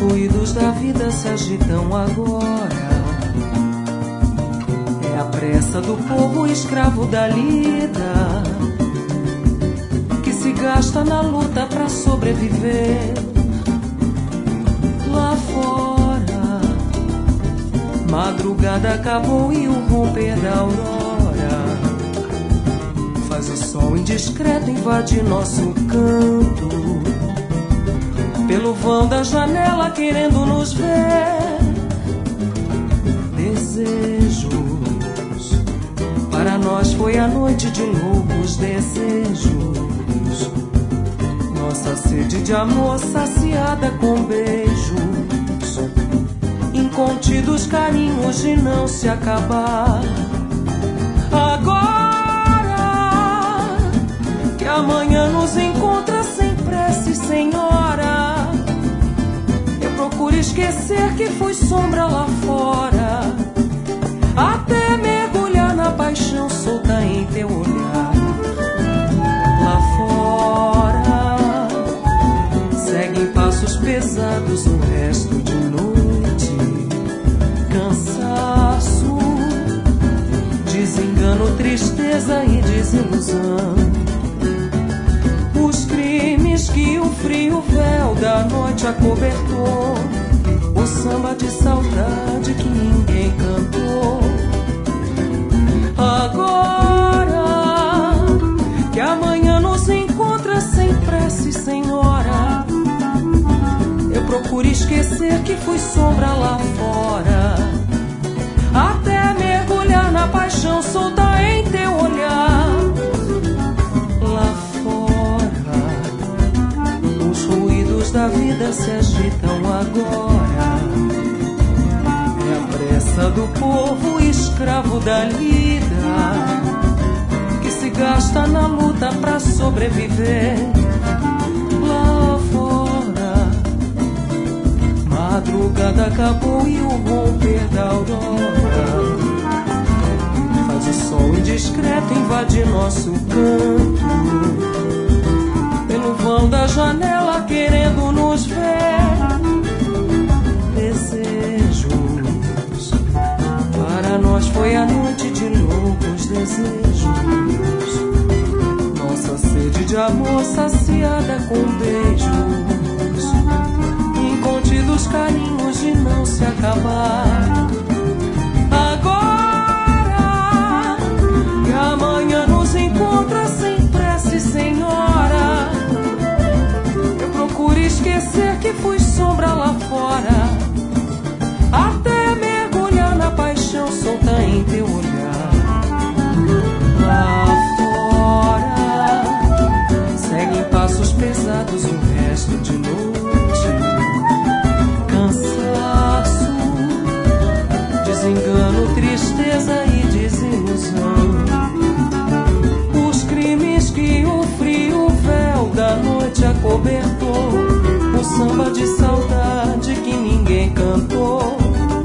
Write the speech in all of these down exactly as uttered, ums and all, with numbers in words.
ruídos da vida se agitam agora. É a pressa do povo escravo da lida, que se gasta na luta pra sobreviver. Lá fora, madrugada acabou e o romper da aurora faz o sol indiscreto invadir nosso canto. Pelo vão da janela querendo nos ver. Desejos, para nós foi a noite de loucos desejos. Nossa sede de amor saciada com beijos, incontidos carinhos de não se acabar. Agora que amanhã nos encontra sem prece, senhora, eu procuro esquecer que fui sombra lá fora, até mergulhar na paixão solta em teu olhar. Lá fora seguem passos pesados o resto de noite, cansaço, desengano, tristeza e desilusão. Os crimes que o frio véu da noite acobertou, o samba de saudade que ninguém cantou. Agora que amanhã nos encontra sem prece, senhora, eu procuro esquecer que fui sombra lá fora, até mergulhar na paixão solta em teu olhar. Lá fora os ruídos da vida se agitam agora. É a pressa do povo escravo da lida, que se gasta na luta pra sobreviver. Lá fora madrugada acabou e o romper da aurora faz o sol indiscreto invadir nosso canto. Pelo vão da janela querendo nos ver. Desejos, para nós foi a noite de loucos desejos. Nossa sede de amor saciada com beijos, incontidos carinhos de não se acabar. Agora que amanhã nos encontra sem prece, senhora, eu procuro esquecer que fui sombra lá fora, até mergulhar na paixão solta em teu olhar. Lá fora seguem passos pesados o resto de noite, cansaço, desengano, tristeza e desilusão. Os crimes que o frio véu da noite acobertou, o samba de saudade que ninguém cantou.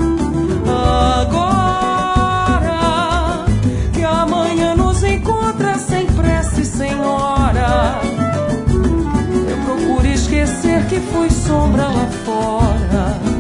Agora que amanhã nos encontra sem prece, senhora, eu procuro esquecer que fui sombra lá fora,